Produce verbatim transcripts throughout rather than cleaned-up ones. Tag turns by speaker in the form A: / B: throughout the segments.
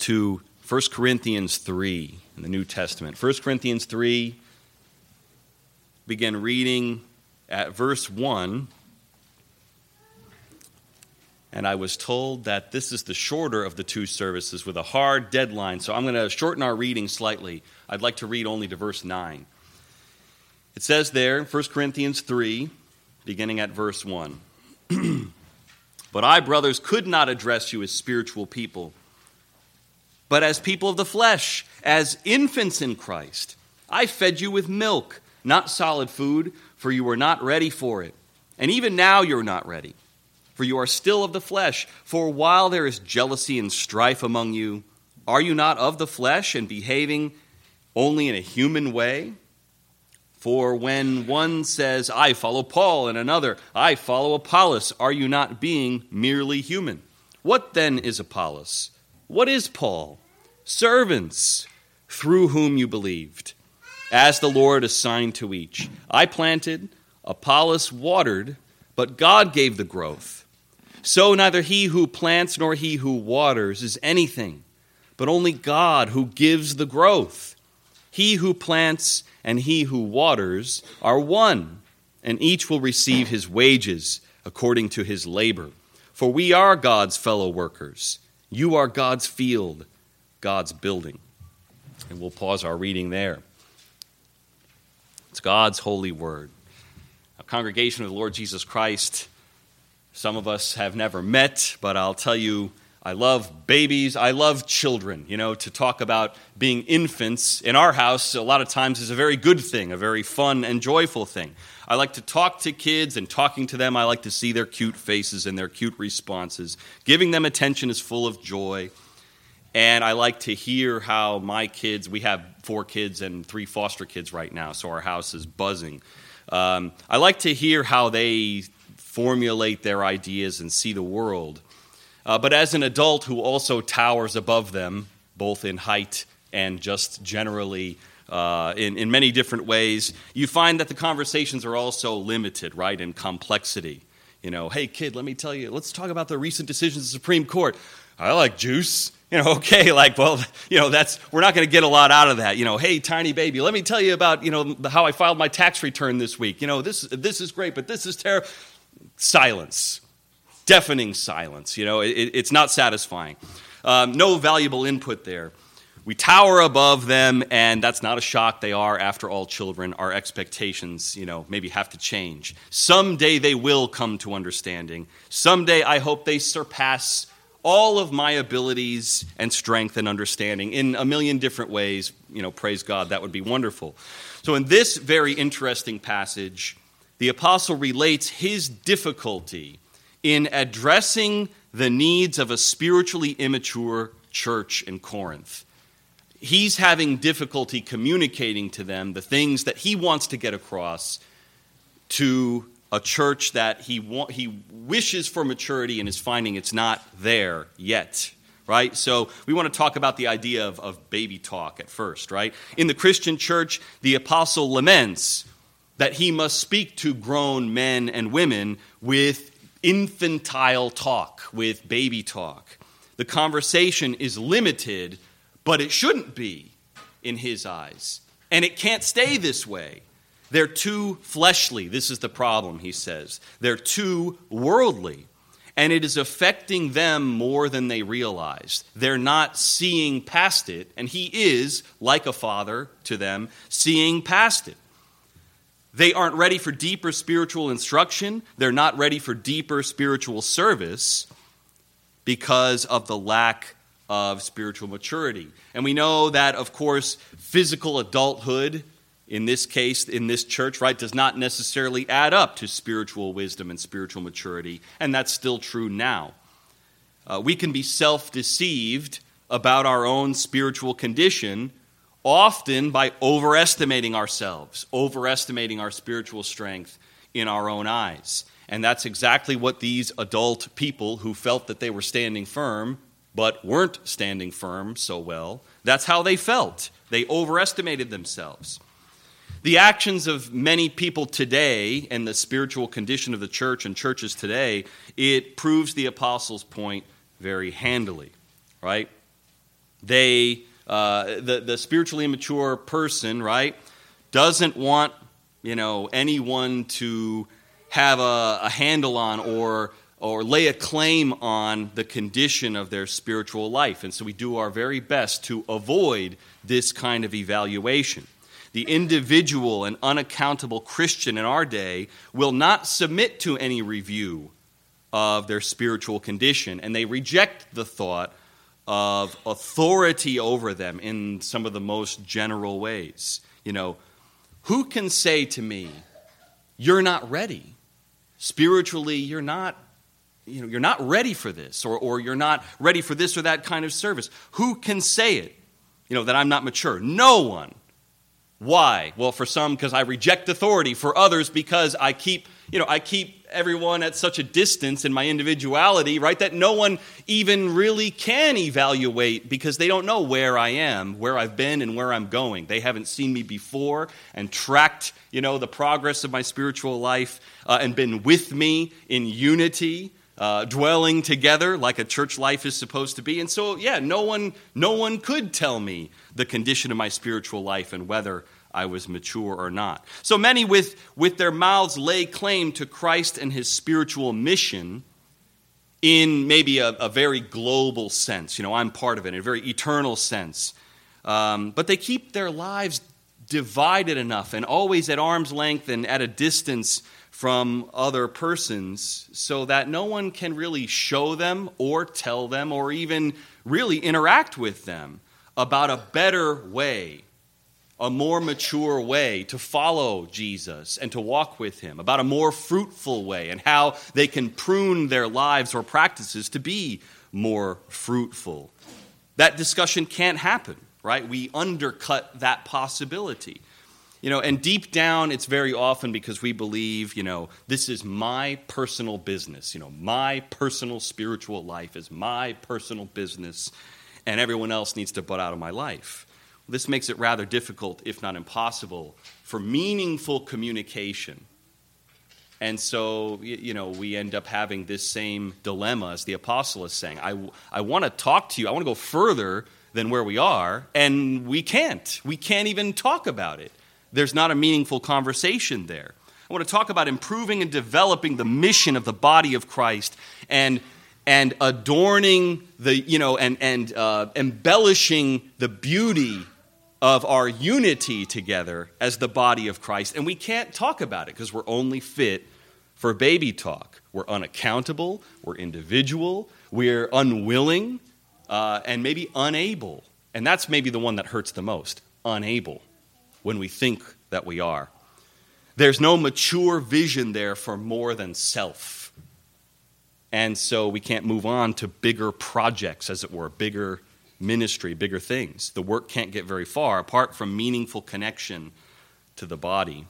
A: to First Corinthians three in the New Testament. First Corinthians three, begin reading at verse one. And I was told that this is the shorter of the two services with a hard deadline, so I'm going to shorten our reading slightly. I'd like to read only to verse nine. It says there, First Corinthians three, beginning at verse one. But I, brothers, could not address you as spiritual people, but as people of the flesh, as infants in Christ. I fed you with milk, not solid food, for you were not ready for it. And even now you're not ready, for you are still of the flesh. For while there is jealousy and strife among you, are you not of the flesh and behaving only in a human way? For when one says, I follow Paul, and another, I follow Apollos, are you not being merely human? What then is Apollos? What is Paul? Servants, through whom you believed, as the Lord assigned to each. I planted, Apollos watered, but God gave the growth. So neither he who plants nor he who waters is anything, but only God who gives the growth. He who plants and he who waters are one, and each will receive his wages according to his labor. For we are God's fellow workers. You are God's field, God's building. And we'll pause our reading there. It's God's holy word. A congregation of the Lord Jesus Christ, some of us have never met, but I'll tell you, I love babies. I love children. You know, to talk about being infants in our house a lot of times is a very good thing, a very fun and joyful thing. I like to talk to kids, and talking to them, I like to see their cute faces and their cute responses. Giving them attention is full of joy. And I like to hear how my kids, we have four kids and three foster kids right now, so our house is buzzing. Um, I like to hear how they formulate their ideas and see the world. Uh, but as an adult who also towers above them, both in height and just generally uh, in, in many different ways, you find that the conversations are also limited, right, in complexity. You know, hey, kid, let me tell you, let's talk about the recent decisions of the Supreme Court. I like juice. You know, okay, like, well, you know, that's, we're not going to get a lot out of that. You know, hey, tiny baby, let me tell you about, you know, how I filed my tax return this week. You know, this this is great, but this is terrible. Silence. Deafening silence. You know, it, it's not satisfying. Um, no valuable input there. We tower above them, and that's not a shock. They are, after all, children. Our expectations, you know, maybe have to change. Someday they will come to understanding. Someday I hope they surpass all of my abilities and strength and understanding in a million different ways. You know, praise God, that would be wonderful. So in this very interesting passage, the apostle relates his difficulty in addressing the needs of a spiritually immature church in Corinth. He's having difficulty communicating to them the things that he wants to get across to a church that he wa- he wishes for maturity and is finding it's not there yet, right? So we want to talk about the idea of, of baby talk at first, right? In the Christian church, the apostle laments that he must speak to grown men and women with infantile talk, with baby talk. The conversation is limited, but it shouldn't be in his eyes. And it can't stay this way. They're too fleshly. This is the problem, he says. They're too worldly. And it is affecting them more than they realize. They're not seeing past it. And he is, like a father to them, seeing past it. They aren't ready for deeper spiritual instruction. They're not ready for deeper spiritual service because of the lack of spiritual maturity. And we know that, of course, physical adulthood, in this case, in this church, right, does not necessarily add up to spiritual wisdom and spiritual maturity, and that's still true now. Uh, we can be self-deceived about our own spiritual condition, often by overestimating ourselves, overestimating our spiritual strength in our own eyes. And that's exactly what these adult people who felt that they were standing firm, but weren't standing firm so well, that's how they felt. They overestimated themselves. The actions of many people today and the spiritual condition of the church and churches today, it proves the apostles' point very handily, right? They, uh, the, the spiritually immature person, right, doesn't want, you know, anyone to have a, a handle on or or lay a claim on the condition of their spiritual life. And so we do our very best to avoid this kind of evaluation. The individual and unaccountable Christian in our day will not submit to any review of their spiritual condition, and they reject the thought of authority over them in some of the most general ways. You know, who can say to me, you're not ready? Spiritually, you're not You know, you're not ready for this, or, or you're not ready for this or that kind of service. Who can say it? You know, that I'm not mature. No one. Why? Well, for some, because I reject authority. For others, because I keep, you know, I keep everyone at such a distance in my individuality, right, that no one even really can evaluate because they don't know where I am, where I've been, and where I'm going. They haven't seen me before and tracked, you know, the progress of my spiritual life uh, and been with me in unity. Uh, dwelling together like a church life is supposed to be. And so, yeah, no one no one could tell me the condition of my spiritual life and whether I was mature or not. So many with, with their mouths lay claim to Christ and his spiritual mission in maybe a, a very global sense. You know, I'm part of it, in a very eternal sense. Um, but they keep their lives divided enough and always at arm's length and at a distance from other persons so that no one can really show them or tell them or even really interact with them about a better way, a more mature way to follow Jesus and to walk with him, about a more fruitful way and how they can prune their lives or practices to be more fruitful. That discussion can't happen, right? We undercut that possibility. You know, and deep down, it's very often because we believe, you know, this is my personal business. You know, my personal spiritual life is my personal business, and everyone else needs to butt out of my life. This makes it rather difficult, if not impossible, for meaningful communication. And so, you know, we end up having this same dilemma as the apostle is saying. I, I want to talk to you. I want to go further than where we are, and we can't. We can't even talk about it. There's not a meaningful conversation there. I want to talk about improving and developing the mission of the body of Christ and and adorning the, you know, and, and uh, embellishing the beauty of our unity together as the body of Christ. And we can't talk about it because we're only fit for baby talk. We're unaccountable, we're individual, we're unwilling, uh, and maybe unable. And that's maybe the one that hurts the most, unable. When we think that we are. There's no mature vision there for more than self. And so we can't move on to bigger projects, as it were, bigger ministry, bigger things. The work can't get very far apart from meaningful connection to the body.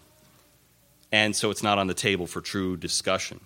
A: And so it's not on the table for true discussion.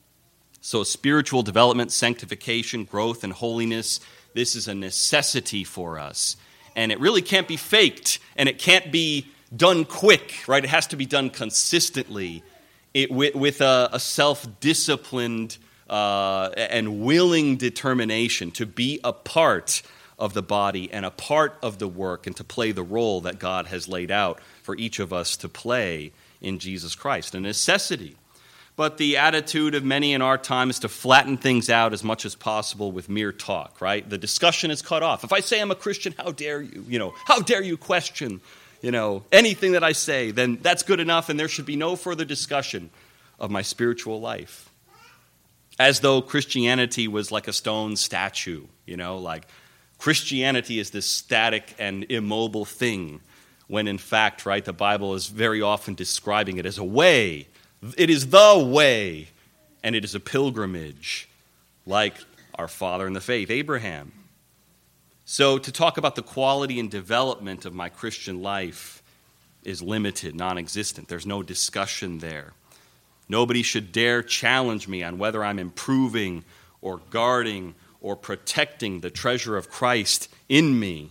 A: So spiritual development, sanctification, growth, and holiness, this is a necessity for us. And it really can't be faked, and it can't be done quick, right? It has to be done consistently it, with, with a, a self-disciplined uh, and willing determination to be a part of the body and a part of the work and to play the role that God has laid out for each of us to play in Jesus Christ, a necessity. But the attitude of many in our time is to flatten things out as much as possible with mere talk, right? The discussion is cut off. If I say I'm a Christian, how dare you? You know, how dare you question You know, anything that I say, then that's good enough, and there should be no further discussion of my spiritual life. As though Christianity was like a stone statue, you know, like Christianity is this static and immobile thing, when in fact, right, the Bible is very often describing it as a way. It is the way, and it is a pilgrimage, like our father in the faith, Abraham. So to talk about the quality and development of my Christian life is limited, non-existent. There's no discussion there. Nobody should dare challenge me on whether I'm improving or guarding or protecting the treasure of Christ in me,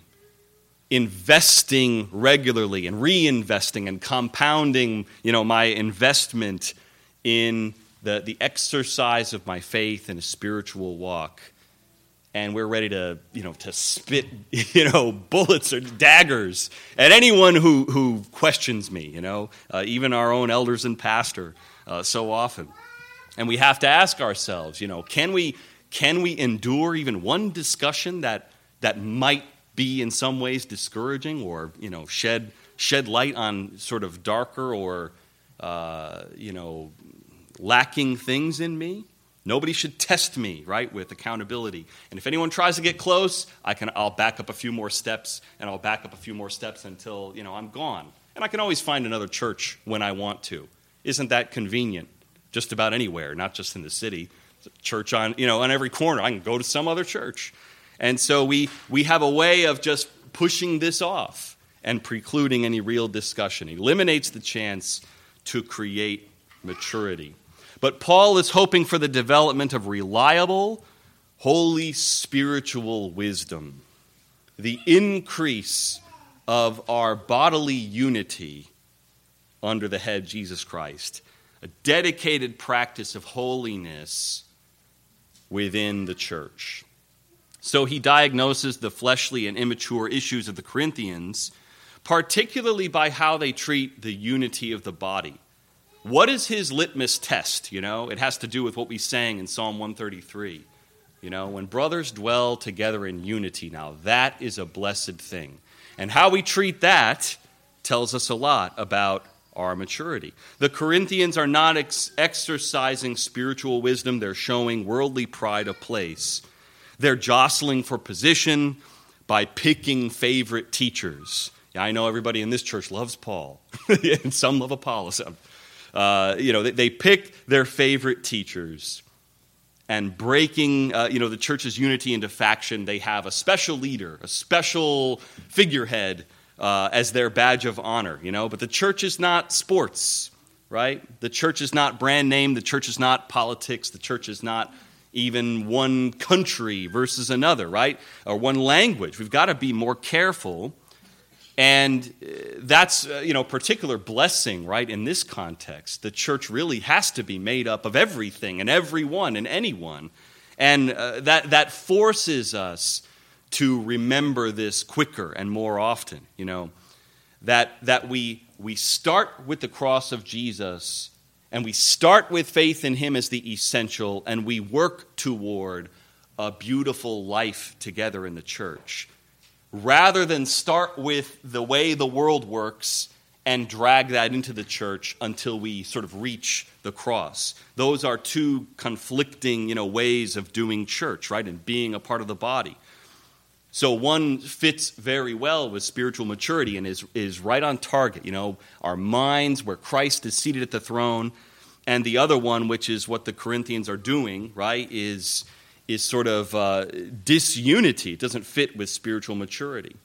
A: investing regularly and reinvesting and compounding, you know, my investment in the, the exercise of my faith and a spiritual walk. and we're ready to, you know, to spit, you know, bullets or daggers at anyone who, who questions me, you know, uh, even our own elders and pastor uh, so often. And we have to ask ourselves, you know, can we can we endure even one discussion that that might be in some ways discouraging, or, you know, shed shed light on sort of darker or, uh, you know, lacking things in me? Nobody should test me, right, with accountability. And if anyone tries to get close, I can, I'll back up a few more steps, and I'll back up a few more steps until, you know, I'm gone. And I can always find another church when I want to. Isn't that convenient? Just about anywhere, not just in the city. There's a church on, you know, on every corner. I can go to some other church. And so we we have a way of just pushing this off and precluding any real discussion. It eliminates the chance to create maturity. But Paul is hoping for the development of reliable, holy spiritual wisdom, the increase of our bodily unity under the head Jesus Christ, a dedicated practice of holiness within the church. So he diagnoses the fleshly and immature issues of the Corinthians, particularly by how they treat the unity of the body. What is his litmus test? You know, it has to do with what we sang in Psalm one thirty-three. You know, when brothers dwell together in unity, now that is a blessed thing. And how we treat that tells us a lot about our maturity. The Corinthians are not ex- exercising spiritual wisdom. They're showing worldly pride of place. They're jostling for position by picking favorite teachers. Yeah, I know everybody in this church loves Paul, and some love Apollos. Uh, you know, they, they pick their favorite teachers, and breaking, uh, you know, the church's unity into faction. They have a special leader, a special figurehead uh, as their badge of honor. You know, but the church is not sports, right? The church is not brand name. The church is not politics. The church is not even one country versus another, right? Or one language. We've got to be more careful. And that's, uh, you know, particular blessing, right, in this context. The church really has to be made up of everything and everyone and anyone. And uh, that that forces us to remember this quicker and more often, you know, that that we we start with the cross of Jesus, and we start with faith in him as the essential, and we work toward a beautiful life together in the church, rather than start with the way the world works and drag that into the church until we sort of reach the cross. Those are two conflicting, you know, ways of doing church, right, and being a part of the body. So one fits very well with spiritual maturity and is, is right on target, you know, our minds where Christ is seated at the throne, and the other one, which is what the Corinthians are doing, right, is is sort of uh, disunity. It doesn't fit with spiritual maturity.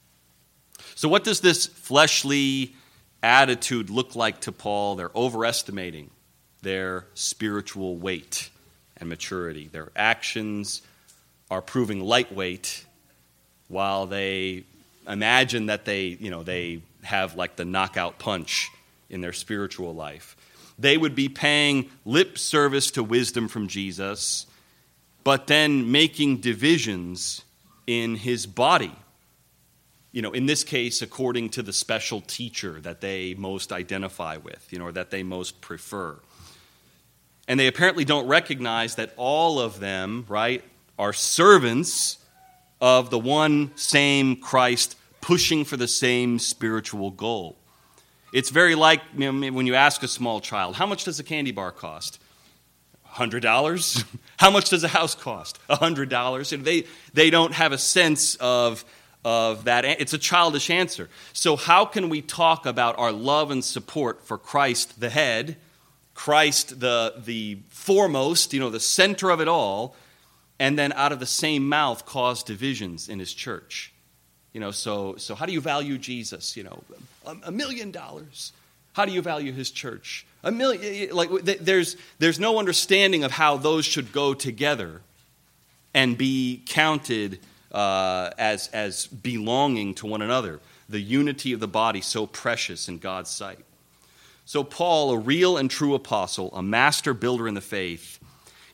A: So what does this fleshly attitude look like to Paul? They're overestimating their spiritual weight and maturity. Their actions are proving lightweight while they imagine that they, you know, they have like the knockout punch in their spiritual life. They would be paying lip service to wisdom from Jesus, but then making divisions in his body. You know, in this case, according to the special teacher that they most identify with, you know, or that they most prefer. And they apparently don't recognize that all of them, right, are servants of the one same Christ pushing for the same spiritual goal. It's very like, you know, when you ask a small child, how much does a candy bar cost? one hundred dollars? How much does a house cost? one hundred dollars. They, they don't have a sense of, of that. It's a childish answer. So how can we talk about our love and support for Christ the head, Christ the, the foremost, you know, the center of it all, and then out of the same mouth cause divisions in his church? You know, so so how do you value Jesus? You know, a, a million dollars. How do you value his church? A million. Like there's there's no understanding of how those should go together and be counted uh, as as belonging to one another. The unity of the body so precious in God's sight. So Paul, a real and true apostle, a master builder in the faith,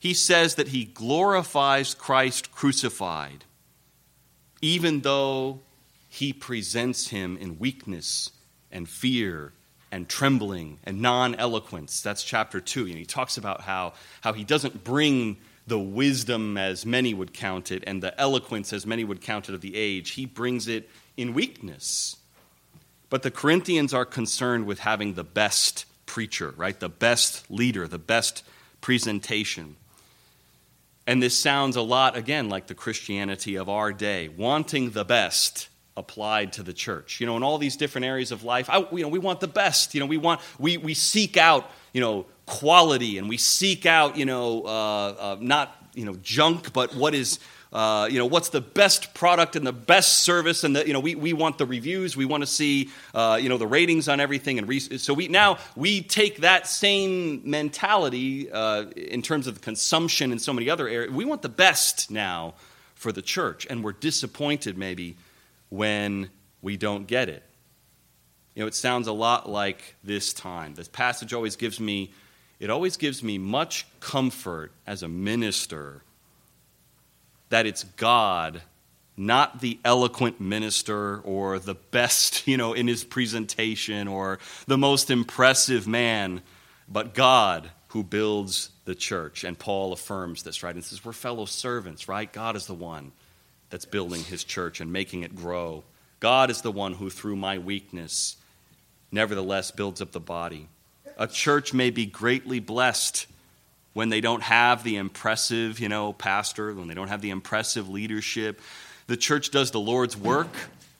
A: he says that he glorifies Christ crucified, even though he presents him in weakness and fear and trembling and non-eloquence. That's chapter two. And he talks about how, how he doesn't bring the wisdom as many would count it and the eloquence as many would count it of the age. He brings it in weakness. But the Corinthians are concerned with having the best preacher, right? The best leader, the best presentation. And this sounds a lot, again, like the Christianity of our day, wanting the best applied to the church. You know, in all these different areas of life, I, you know, we want the best. You know, we want, we we seek out, you know, quality, and we seek out, you know, uh, uh, not, you know, junk, but what is, uh, you know, what's the best product and the best service, and the, you know, we we want the reviews, we want to see, uh, you know, the ratings on everything, and re- so we now we take that same mentality uh, in terms of consumption and so many other areas. We want the best now for the church, and we're disappointed maybe when we don't get it. You know, it sounds a lot like this time. This passage always gives me, it always gives me much comfort as a minister that it's God, not the eloquent minister or the best, you know, in his presentation or the most impressive man, but God who builds the church. And Paul affirms this, right? And says, we're fellow servants, right? God is the one that's building his church and making it grow. God is the one who, through my weakness, nevertheless builds up the body. A church may be greatly blessed when they don't have the impressive, you know, pastor, when they don't have the impressive leadership. The church does the Lord's work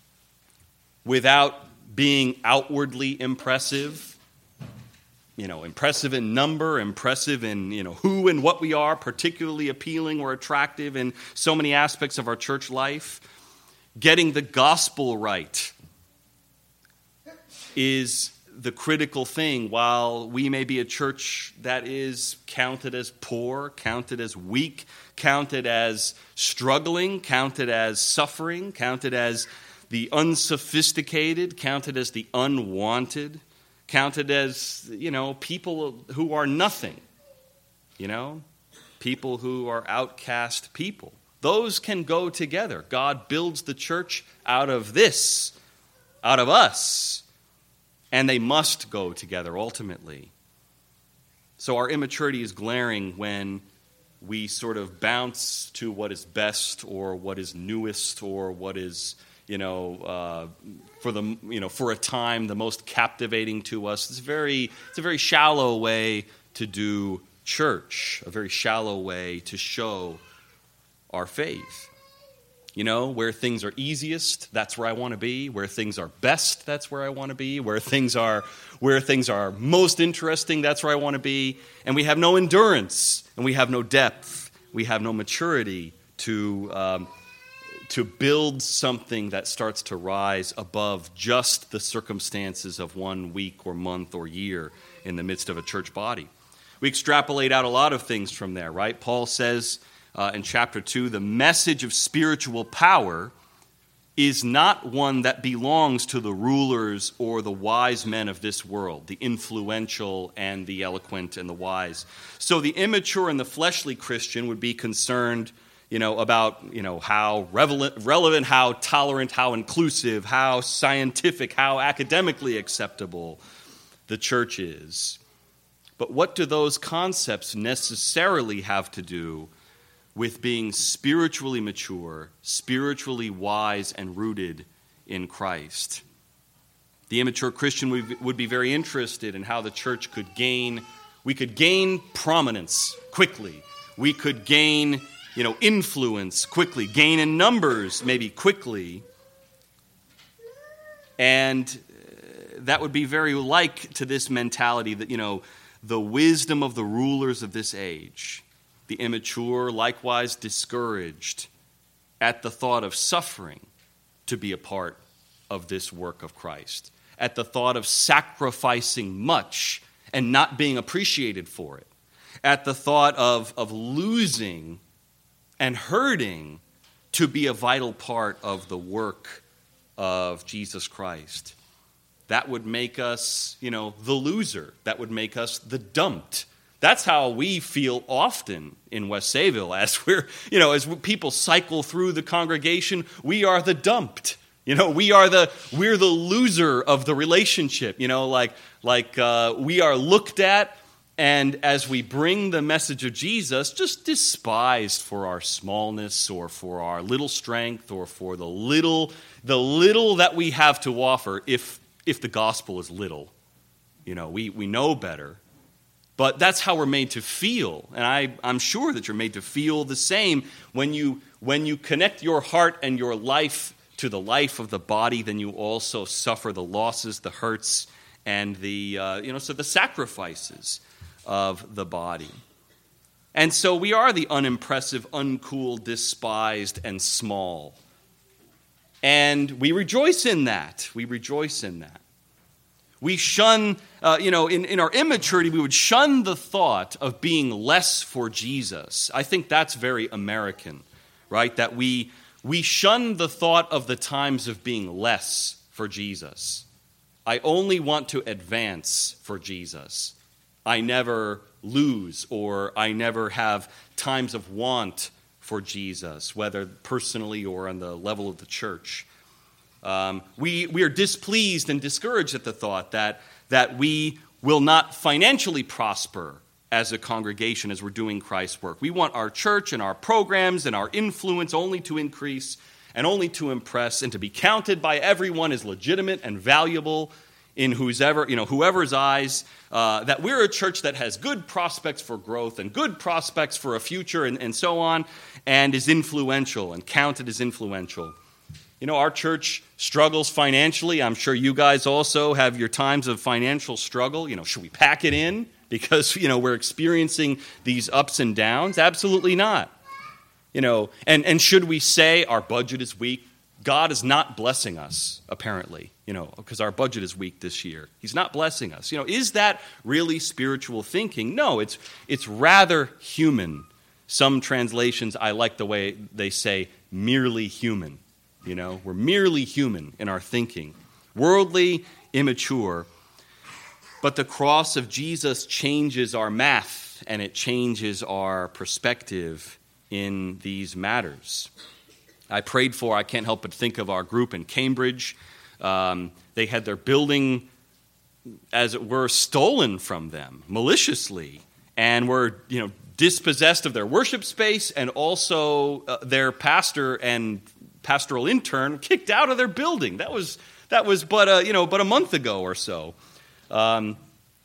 A: without being outwardly impressive. You know, impressive in number, impressive in, you know, who and what we are, particularly appealing or attractive in so many aspects of our church life. Getting the gospel right is the critical thing. While we may be a church that is counted as poor, counted as weak, counted as struggling, counted as suffering, counted as the unsophisticated, counted as the unwanted, counted as, you know, people who are nothing, you know, people who are outcast people. Those can go together. God builds the church out of this, out of us, and they must go together ultimately. So our immaturity is glaring when we sort of bounce to what is best or what is newest or what is, you know, uh, for the you know for a time the most captivating to us. It's very it's a very shallow way to do church, a very shallow way to show our faith. You know, where things are easiest, that's where I want to be. Where things are best, that's where I want to be. Where things are where things are most interesting, that's where I want to be. And we have no endurance, and we have no depth, we have no maturity to um, to build something that starts to rise above just the circumstances of one week or month or year in the midst of a church body. We extrapolate out a lot of things from there, right? Paul says uh, in chapter two, the message of spiritual power is not one that belongs to the rulers or the wise men of this world, the influential and the eloquent and the wise. So the immature and the fleshly Christian would be concerned, you know, about, you know, how relevant, relevant, how tolerant, how inclusive, how scientific, how academically acceptable the church is. But what do those concepts necessarily have to do with being spiritually mature, spiritually wise, and rooted in Christ? The immature Christian would be very interested in how the church could gain, we could gain prominence quickly. We could gain, you know, influence quickly, gain in numbers maybe quickly. And that would be very like to this mentality that, you know, the wisdom of the rulers of this age, the immature, likewise discouraged at the thought of suffering to be a part of this work of Christ, at the thought of sacrificing much and not being appreciated for it, at the thought of, of losing and hurting to be a vital part of the work of Jesus Christ. That would make us, you know, the loser. That would make us the dumped. That's how we feel often in West Sayville as we're, you know, as people cycle through the congregation. We are the dumped. You know, we are the we're the loser of the relationship. You know, like like uh, we are looked at, and as we bring the message of Jesus, just despised for our smallness or for our little strength or for the little the little that we have to offer. If if the gospel is little, you know, we we know better. But that's how we're made to feel, and I, I'm sure that you're made to feel the same when you when you connect your heart and your life to the life of the body. Then you also suffer the losses, the hurts, and the uh, you know so the sacrifices of the body. And so we are the unimpressive, uncool, despised, and small, and we rejoice in that. We rejoice in that. We shun, uh, you know, in, in our immaturity, we would shun the thought of being less for Jesus. I think that's very American, right? That we we shun the thought of the times of being less for Jesus. I only want to advance for Jesus. I never lose, or I never have times of want for Jesus, whether personally or on the level of the church. Um, we, we are displeased and discouraged at the thought that, that we will not financially prosper as a congregation as we're doing Christ's work. We want our church and our programs and our influence only to increase and only to impress and to be counted by everyone as legitimate and valuable in whoever, you know, whoever's eyes, uh, that we're a church that has good prospects for growth and good prospects for a future and, and so on, and is influential and counted as influential. You know, our church struggles financially. I'm sure you guys also have your times of financial struggle. You know, should we pack it in because, you know, we're experiencing these ups and downs? Absolutely not. You know, and, and should we say our budget is weak? God is not blessing us, apparently, you know, because our budget is weak this year. He's not blessing us. You know, is that really spiritual thinking? No, it's it's rather human. Some translations, I like the way they say merely human. You know, we're merely human in our thinking, worldly, immature. But the cross of Jesus changes our math, and it changes our perspective in these matters. I prayed for, I can't help but think of our group in Cambridge. Um, they had their building, as it were, stolen from them maliciously, and were, you know, dispossessed of their worship space, and also uh, their pastor and pastoral intern kicked out of their building. That was that was but a, you know but a month ago or so, um,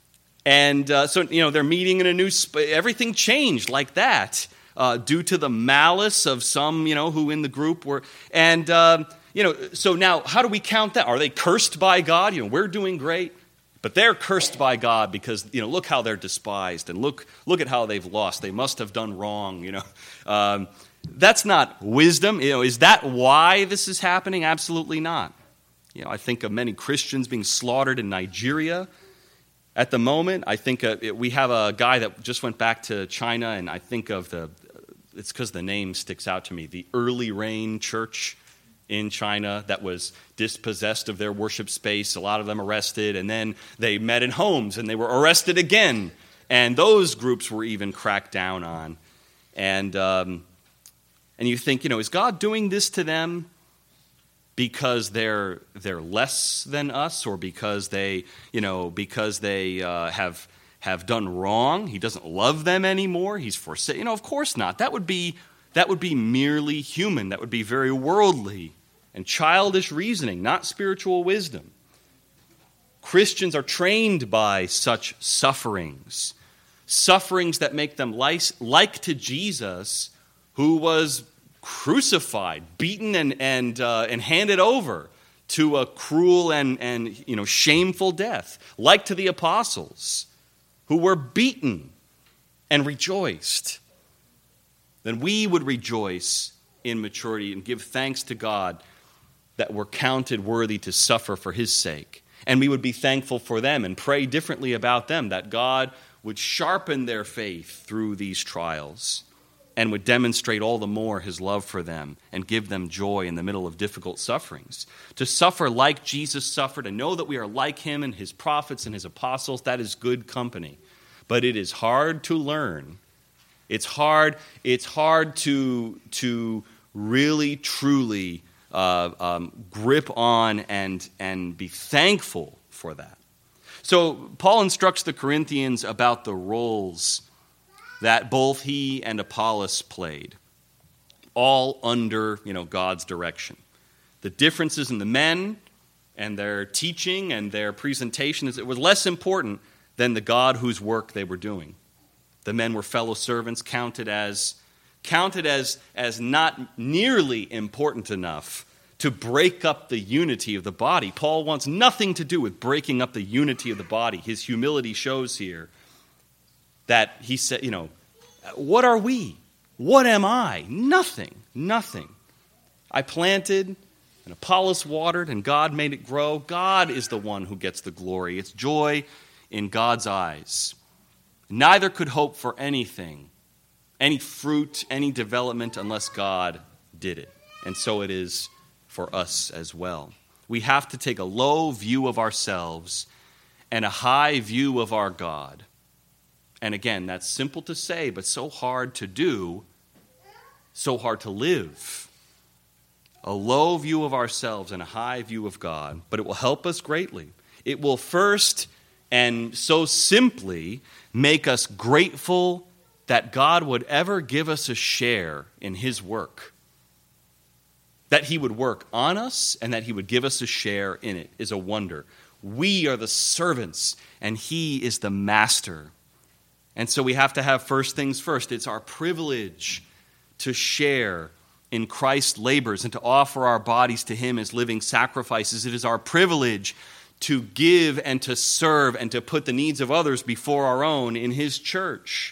A: and uh, so you know they're meeting in a new sp- everything changed like that uh, due to the malice of some you know who in the group were and uh, you know so now how do we count that? Are they cursed by God? You know we're doing great, but they're cursed by God because you know look how they're despised and look look at how they've lost. They must have done wrong. You know. Um, That's not wisdom. You know, is that why this is happening? Absolutely not. You know, I think of many Christians being slaughtered in Nigeria at the moment. I think uh, we have a guy that just went back to China, and I think of the, it's because the name sticks out to me, the Early Rain Church in China that was dispossessed of their worship space, a lot of them arrested, and then they met in homes, and they were arrested again. And those groups were even cracked down on. And... Um, And you think, you know, is God doing this to them because they're they're less than us, or because they, you know, because they uh, have have done wrong? He doesn't love them anymore. He's forsaken. You know, of course not. That would be that would be merely human. That would be very worldly and childish reasoning, not spiritual wisdom. Christians are trained by such sufferings, sufferings that make them like, like to Jesus, who was crucified, beaten, and and uh, and handed over to a cruel and and you know shameful death, like to the apostles, who were beaten and rejoiced. Then we would rejoice in maturity and give thanks to God that we're counted worthy to suffer for His sake, and we would be thankful for them and pray differently about them, that God would sharpen their faith through these trials, and would demonstrate all the more His love for them and give them joy in the middle of difficult sufferings. To suffer like Jesus suffered and know that we are like Him and His prophets and His apostles, that is good company. but it is hard to learn. It's hard, it's hard to, to really, truly uh, um, grip on and, and be thankful for that. So Paul instructs the Corinthians about the roles that both he and Apollos played, all under, you know, God's direction. The differences in the men and their teaching and their presentation is it was less important than the God whose work they were doing. The men were fellow servants, counted as counted as, as not nearly important enough to break up the unity of the body. Paul wants nothing to do with breaking up the unity of the body. His humility shows here that he said, you know, what are we? What am I? Nothing, nothing. I planted, and Apollos watered, and God made it grow. God is the one who gets the glory. It's joy in God's eyes. Neither could hope for anything, any fruit, any development, unless God did it. And so it is for us as well. We have to take a low view of ourselves and a high view of our God. And again, that's simple to say, but so hard to do, so hard to live. A low view of ourselves and a high view of God, but it will help us greatly. It will first and so simply make us grateful that God would ever give us a share in his work. That he would work on us and that he would give us a share in it is a wonder. We are the servants and he is the master. And so we have to have first things first. It's our privilege to share in Christ's labors and to offer our bodies to him as living sacrifices. It is our privilege to give and to serve and to put the needs of others before our own in his church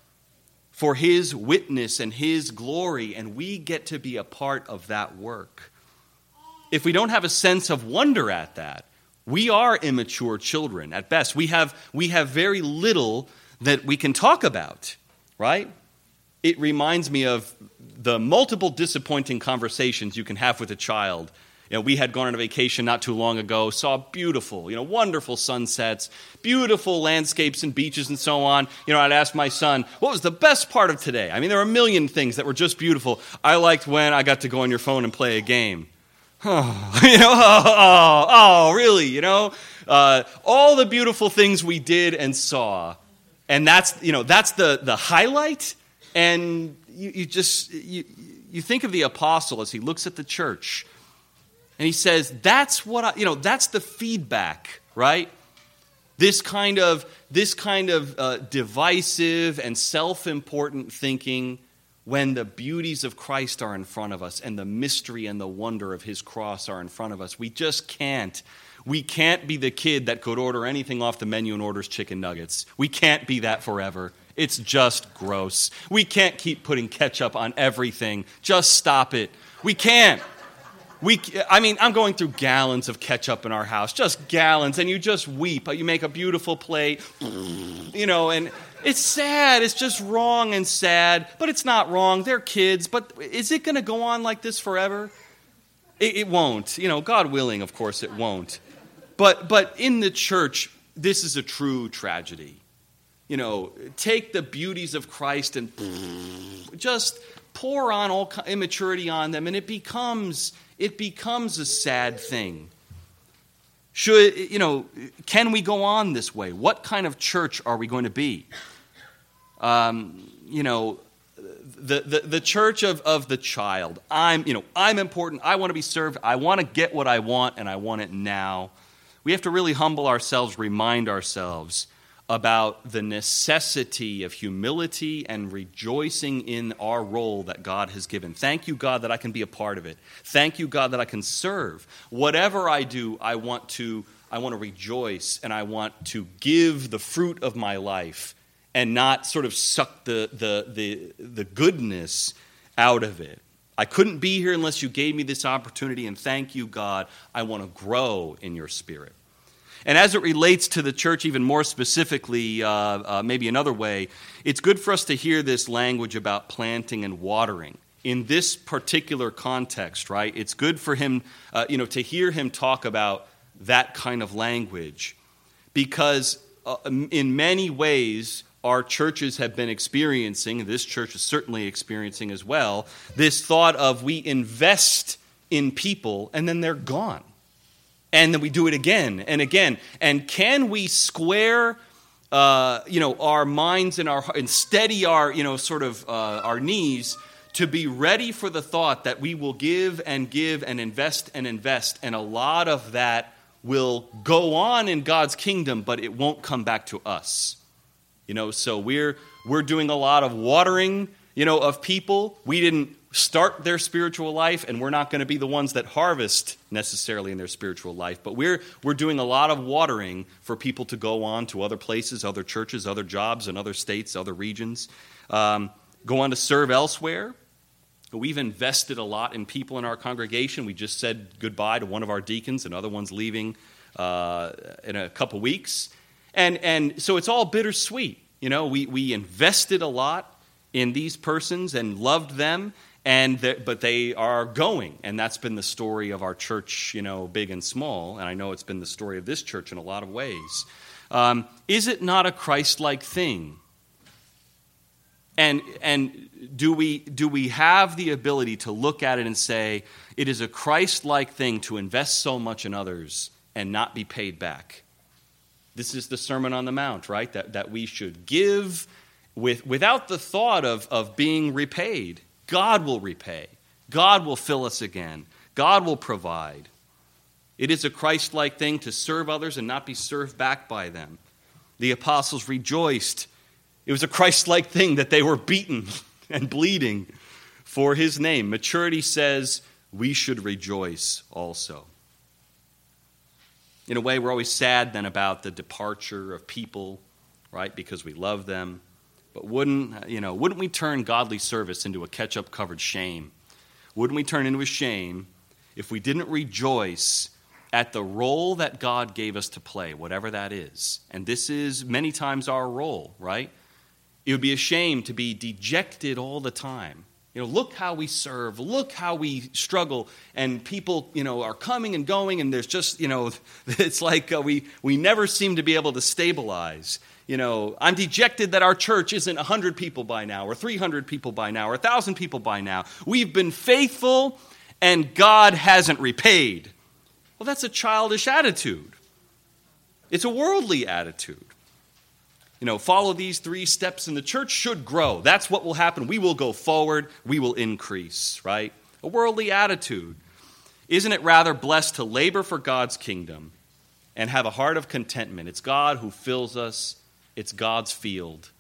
A: for his witness and his glory, and we get to be a part of that work. If we don't have a sense of wonder at that, we are immature children at best. We have, we have very little that we can talk about, right? It reminds me of the multiple disappointing conversations you can have with a child. You know, we had gone on a vacation not too long ago, saw beautiful, you know, wonderful sunsets, beautiful landscapes and beaches and so on. You know, I'd ask my son, what was the best part of today? I mean, there were a million things that were just beautiful. I liked when I got to go on your phone and play a game. Oh, you know, oh, oh, oh, really, you know, uh, all the beautiful things we did and saw. And that's, you know, that's the, the highlight. And you, you just, you, you think of the apostle as he looks at the church and he says, that's what I, you know, that's the feedback, right? This kind of, this kind of uh, divisive and self-important thinking when the beauties of Christ are in front of us and the mystery and the wonder of his cross are in front of us. We just can't. We can't be the kid that could order anything off the menu and orders chicken nuggets. We can't be that forever. It's just gross. We can't keep putting ketchup on everything. Just stop it. We can't. We, I mean, I'm going through gallons of ketchup in our house, just gallons, and you just weep. You make a beautiful plate, you know, and it's sad. It's just wrong and sad, but it's not wrong. They're kids, but is it going to go on like this forever? It, it won't. You know, God willing, of course, it won't. But but in the church, this is a true tragedy. You know, take the beauties of Christ and just pour on all immaturity on them, and it becomes it becomes a sad thing. Should, you know, can we go on this way? What kind of church are we going to be? Um, you know, the, the, the church of, of the child. I'm, you know, I'm important. I want to be served. I want to get what I want, and I want it now. We have to really humble ourselves, remind ourselves about the necessity of humility and rejoicing in our role that God has given. Thank you, God, that I can be a part of it. Thank you, God, that I can serve. Whatever I do, I want to I want to rejoice, and I want to give the fruit of my life and not sort of suck the the the, the goodness out of it. I couldn't be here unless you gave me this opportunity, and thank you, God. I want to grow in your spirit. And as it relates to the church even more specifically, uh, uh, maybe another way, it's good for us to hear this language about planting and watering in this particular context, right? It's good for him, uh, you know, to hear him talk about that kind of language because uh, in many ways, our churches have been experiencing, this church is certainly experiencing as well, this thought of we invest in people and then they're gone. And then we do it again and again. And can we square uh, you know, our minds and, our, and steady our, you know, sort of uh, our knees to be ready for the thought that we will give and give and invest and invest, and a lot of that will go on in God's kingdom, but it won't come back to us. You know, so we're we're doing a lot of watering, you know, of people. We didn't start their spiritual life, and we're not going to be the ones that harvest necessarily in their spiritual life, but we're we're doing a lot of watering for people to go on to other places, other churches, other jobs in other states, other regions, um, go on to serve elsewhere. We've invested a lot in people in our congregation. We just said goodbye to one of our deacons. Another one's leaving uh, in a couple weeks. And and so it's all bittersweet. You know, we, we invested a lot in these persons and loved them, and but they are going. And that's been the story of our church, you know, big and small. And I know it's been the story of this church in a lot of ways. Um, is it not a Christ-like thing? And and do we do we have the ability to look at it and say, it is a Christ-like thing to invest so much in others and not be paid back? This is the Sermon on the Mount, right? That that we should give with without the thought of, of being repaid. God will repay. God will fill us again. God will provide. It is a Christ-like thing to serve others and not be served back by them. The apostles rejoiced. It was a Christ-like thing that they were beaten and bleeding for his name. Maturity says we should rejoice also. In a way, we're always sad then about the departure of people, right, because we love them. But wouldn't, you know, wouldn't we turn godly service into a ketchup covered shame? Wouldn't we turn into a shame if we didn't rejoice at the role that God gave us to play, whatever that is? And this is many times our role, right? It would be a shame to be dejected all the time. You know, look how we serve, look how we struggle, and people, you know, are coming and going, and there's just, you know, it's like uh, we, we never seem to be able to stabilize. You know, I'm dejected that our church isn't one hundred people by now, or three hundred people by now, or one thousand people by now. We've been faithful, and God hasn't repaid. Well, that's a childish attitude. It's a worldly attitude. You know, follow these three steps and the church should grow. That's what will happen. We will go forward. We will increase, right? A worldly attitude. Isn't it rather blessed to labor for God's kingdom and have a heart of contentment? It's God who fills us. It's God's field.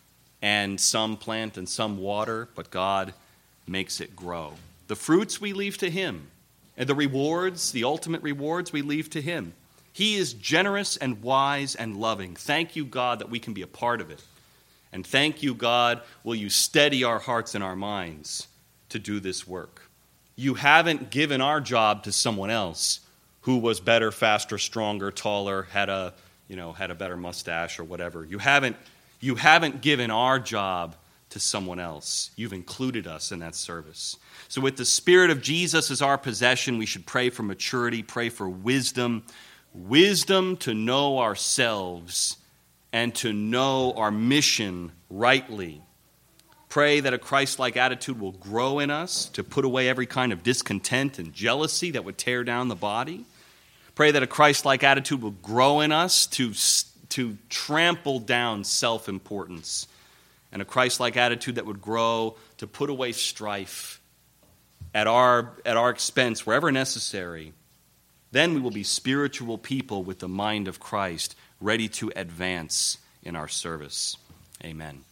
A: And some plant and some water, but God makes it grow. The fruits we leave to him, and the rewards, the ultimate rewards, we leave to him. He is generous and wise and loving. Thank you, God, that we can be a part of it. And thank you, God, will you steady our hearts and our minds to do this work. You haven't given our job to someone else who was better, faster, stronger, taller, had a, you know, had a better mustache or whatever. You haven't, you haven't given our job to someone else. You've included us in that service. So with the Spirit of Jesus as our possession, we should pray for maturity, pray for wisdom, Wisdom to know ourselves and to know our mission rightly. Pray that a Christ-like attitude will grow in us to put away every kind of discontent and jealousy that would tear down the body. Pray that a Christ-like attitude will grow in us to, to trample down self-importance, and a Christ-like attitude that would grow to put away strife at our, at our expense wherever necessary. Then we will be spiritual people with the mind of Christ, ready to advance in our service. Amen.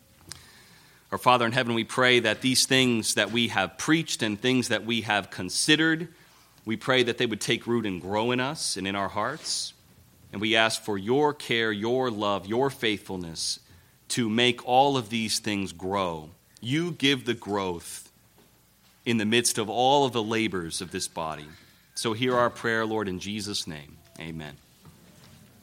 A: Our Father in heaven, we pray that these things that we have preached and things that we have considered, we pray that they would take root and grow in us and in our hearts. And we ask for your care, your love, your faithfulness to make all of these things grow. You give the growth in the midst of all of the labors of this body. So hear our prayer, Lord, in Jesus' name. Amen.